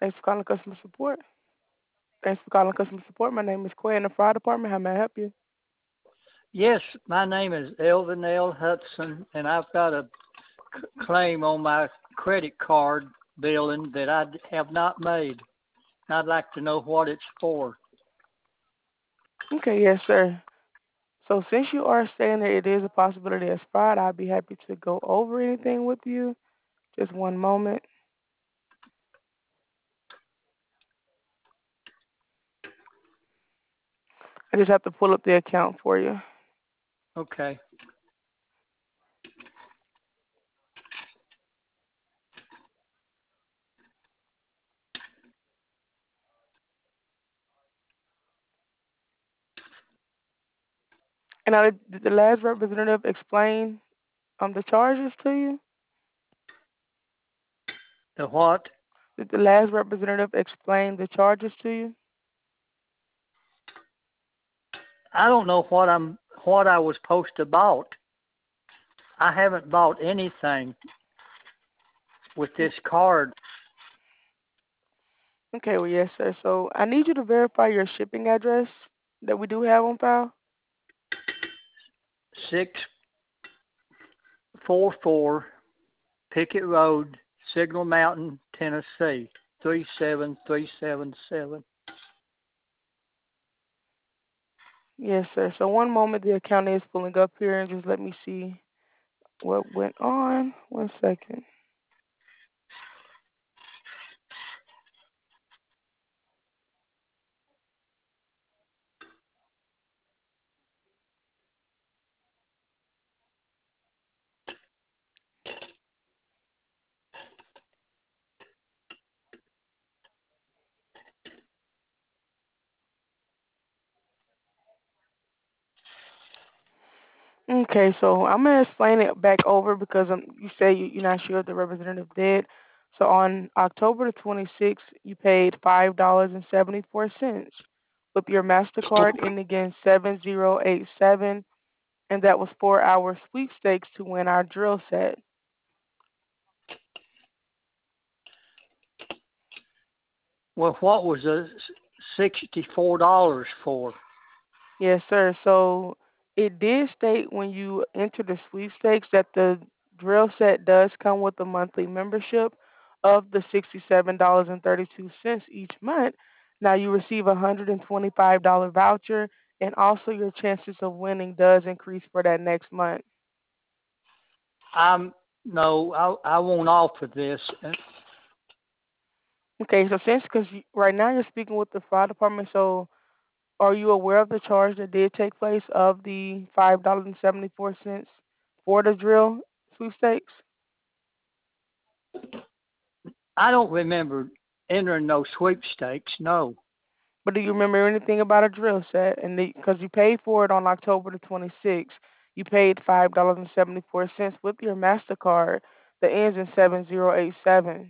Thanks for calling customer support. Thanks for calling customer support. My name is Quay in the fraud department. How may I help you? Yes, my name is Elvin L. Hudson, and I've got a claim on my credit card billing that I have not made. I'd like to know what it's for. Okay, yes, sir. So since you are saying that it is a possibility as fraud, I'd be happy to go over anything with you. Just one moment. I just have to pull up the account for you. Okay. And now, did the last representative explain the charges to you? The what? Did the last representative explain the charges to you? I don't know what I was supposed to bought. I haven't bought anything with this card. Okay, well, yes, sir. So I need you to verify your shipping address that we do have on file. 644 Pickett Road, Signal Mountain, Tennessee, 37377. Yes, sir. So one moment, the account is pulling up here, and just let me see what went on. 1 second. Okay, so I'm gonna explain it back over because you say you're not sure if the representative did. So on October the 26th, you paid $5.74 with your Mastercard ending in 7087, and that was for our sweepstakes to win our drill set. Well, what was the $64 for? Yes, sir. So it did state when you enter the sweepstakes that the drill set does come with a monthly membership of the $67.32 each month. Now you receive a $125 voucher, and also your chances of winning does increase for that next month. I'm no, I won't offer this. Okay, so since because right now you're speaking with the fire department, so are you aware of the charge that did take place of the $5.74 for the drill sweepstakes? I don't remember entering those sweepstakes. No, But do you remember anything about a drill set? And because you paid for it on October the 26th, you paid $5.74 with your Mastercard that ends in 7087.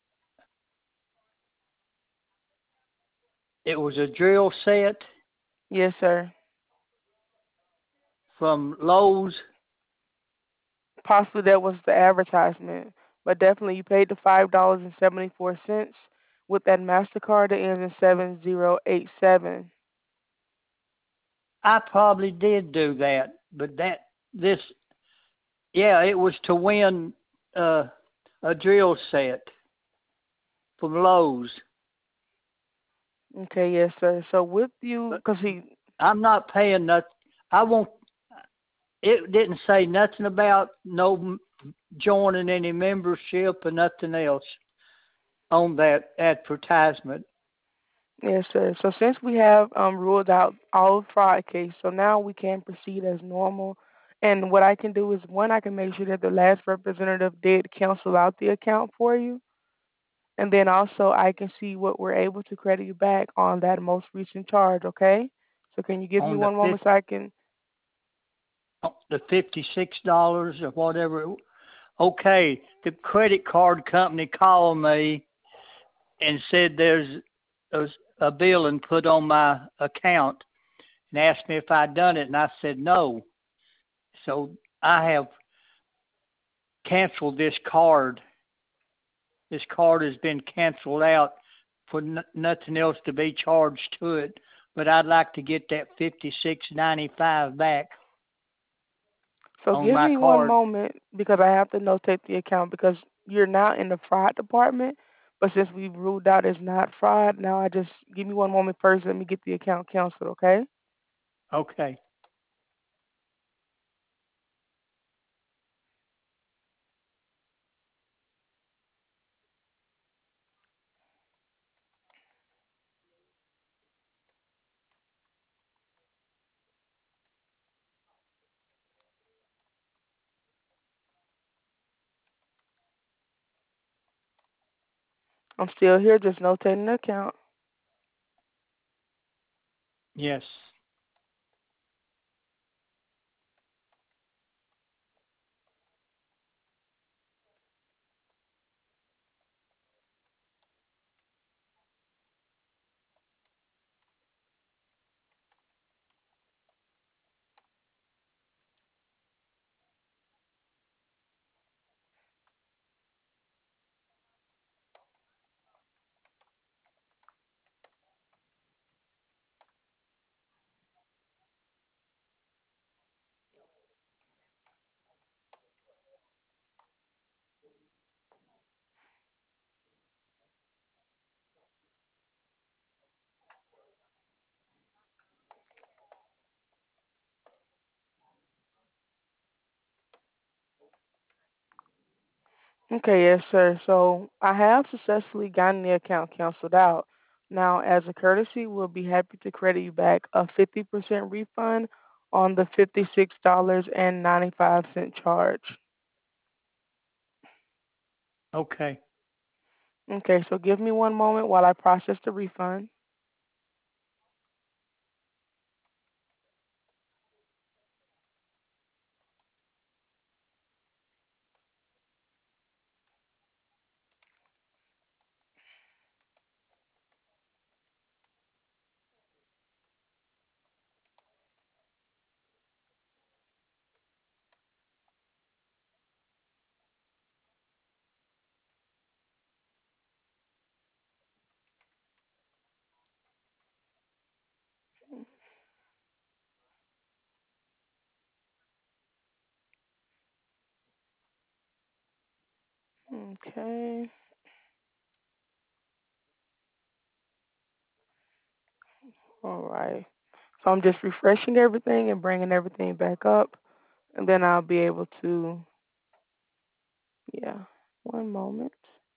it was a drill set Yes, sir. from Lowe's. Possibly that was the advertisement, but definitely you paid the $5.74 with that Mastercard that ends in 7087. I probably did do that, but this, yeah, it was to win a drill set from Lowe's. Okay, yes, sir. So with you, But because he, I'm not paying nothing. I won't. It didn't say nothing about no joining any membership or nothing else on that advertisement. yes, sir. So since we have ruled out all fraud case, so now we can proceed as normal. And what I can do is one, I can make sure that the last representative did cancel out the account for you, and then also I can see what we're able to credit you back on that most recent charge. Okay. So can you give me On the one moment so I can? $56 or whatever. Okay, the credit card company called me and said there's a, a bill and put on my account and asked me if I'd done it, and I said no. So I have canceled this card. This card has been canceled out for nothing else to be charged to it, but I'd like to get that 56.95 back So on give my me one card. moment because I have to notate the account because you're now in the fraud department. But since we've ruled out it's not fraud, now I just give me one moment first. Let me get the account canceled, okay? Okay. I'm still here, just notating the account. Yes. Okay, yes, sir. So I have successfully gotten the account canceled out. Now, as a courtesy, we'll be happy to credit you back a 50% refund on the $56.95 charge. Okay. Okay, so give me one moment while I process the refund. Okay, all right. So I'm just refreshing everything and bringing everything back up, and then I'll be able to, yeah, one moment.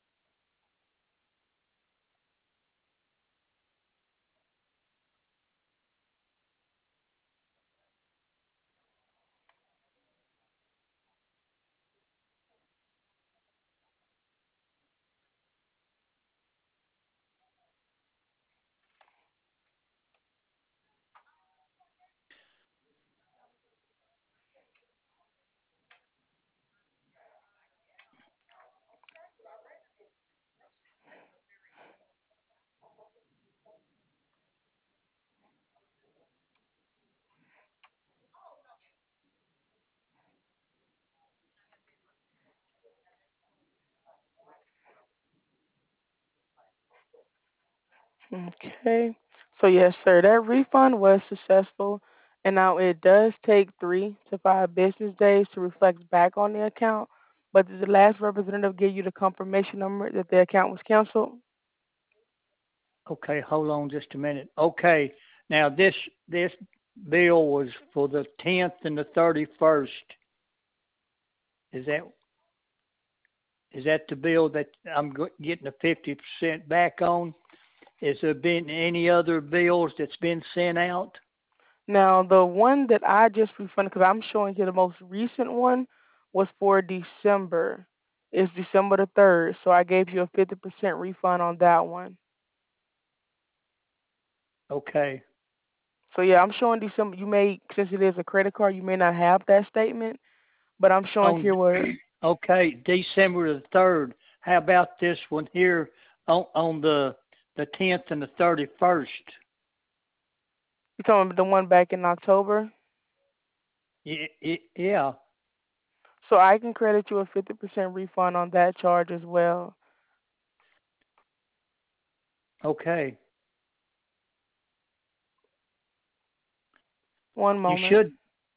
Okay. So yes, sir, that refund was successful, and now it does take 3 to 5 business days to reflect back on the account. But did the last representative give you the confirmation number that the account was canceled? Okay. Hold on just a minute. Okay. Now this bill was for the 10th and the 31st. Is that the bill that I'm getting the 50% back on? Has there been any other bills that's been sent out? Now the one that I just refunded, because I'm showing here the most recent one, was for December. It's December 3rd, so I gave you a 50% refund on that one. Okay. So yeah, I'm showing December. You may, since it is a credit card, you may not have that statement, but I'm showing On here where okay, December the 3rd. How about this one here on the 10th and the 31st? you're talking about the one back in October. Yeah. So I can credit you a 50% refund on that charge as well. Okay. One You moment. should.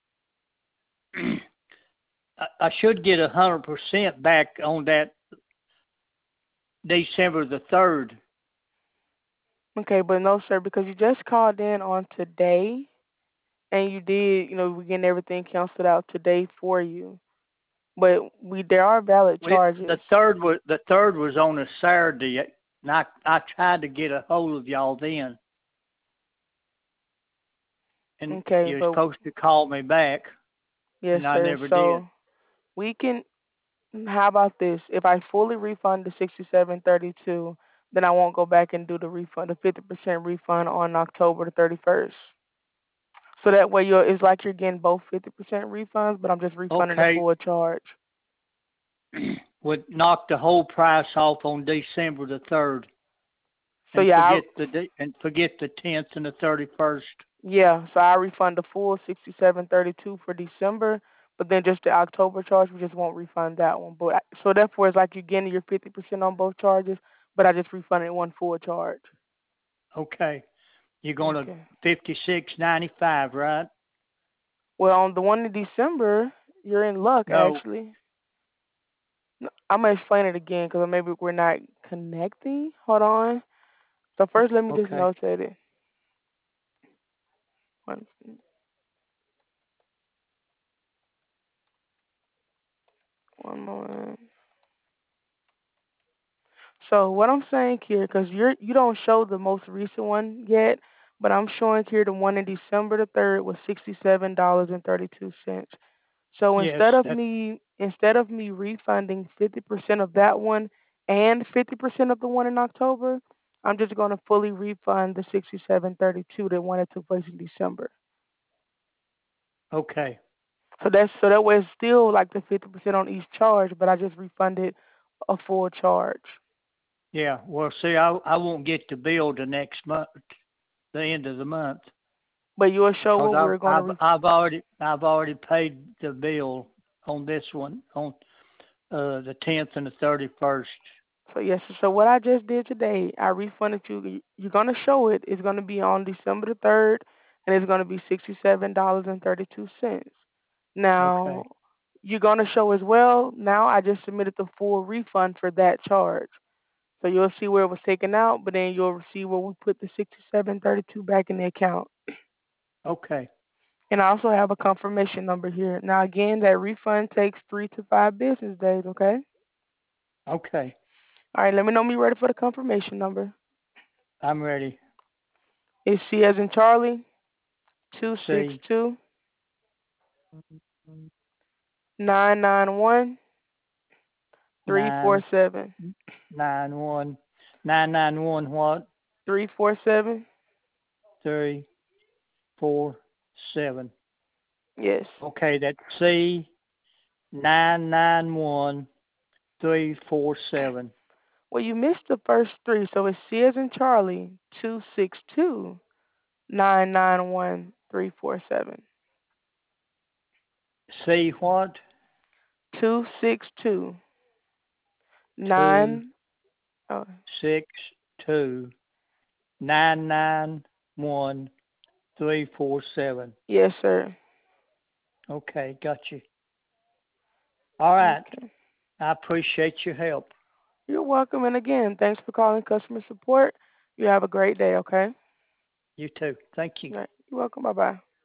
I should get 100% back on that December the 3rd. Okay, but no, sir, because you just called in on today, and you did, we're getting everything canceled out today for you. But there are valid The charges. third was on a Saturday, and I tried to get a hold of y'all then, and Okay, you're but supposed to call me back, yes, and I sir. never did. So we can. How about this? If I fully refund the 67.32, then I won't go back and do the refund, the 50% refund on October the 31st. So that way, it's like you're getting both 50% refunds, but I'm just refunding the Okay, full charge. would knock the whole price off on December the 3rd, So and yeah, forget the 10th and the 31st. yeah. So I refund the full 67.32 for December, but then just the October charge, we just won't refund that one. But so therefore, it's like you're getting your 50% on both charges, but I just refunded one full charge. Okay, you're going to Okay. 56.95, right? Well, on the one in December, you're in luck No. actually. I'm gonna explain it again because maybe we're not connecting. Hold on. So first, let me just Okay. notate it. One, one moment. So what I'm saying here, because you don't show the most recent one yet, but I'm showing here the one in December the 3rd was $67.32. So Yes, instead of me refunding 50% of that one and 50% of the one in October, I'm just going to fully refund the 67.32, the one that took place in December. okay. So that way it's still like the 50% on each charge, but I just refunded a full charge. Yeah. Well, see, I won't get the bill the next month, the end of the month, But you'll show because what we're going to I've already paid the bill on this one on the 10th and the 31st. So yes, so what I just did today, I refunded you. You're gonna show it. It's gonna be on December the 3rd, and it's gonna be $67.32. Now Okay. you're gonna show as well. Now I just submitted the full refund for that charge. So you'll see where it was taken out, but then you'll see where we put the 67.32 back in the account. Okay. And I also have a confirmation number here. Now again, that refund takes 3 to 5 business days. Okay. Okay. All right. Let me know when you're ready for the confirmation number. I'm ready. It's C as in Charlie, two six C two 991 three four nine seven 91991 what? 347. 347. Yes. Okay, that's C 991 347. Well, you missed the first three, so it's C as in Charlie, 262 991 347. C what? 262 Two 9. Oh, 6 2 991 347. yes, sir. Okay, got you. All right. Okay. I appreciate your help. You're welcome. And again, thanks for calling customer support. You have a great day, okay? You too. Thank you. All right. You're welcome. Bye bye.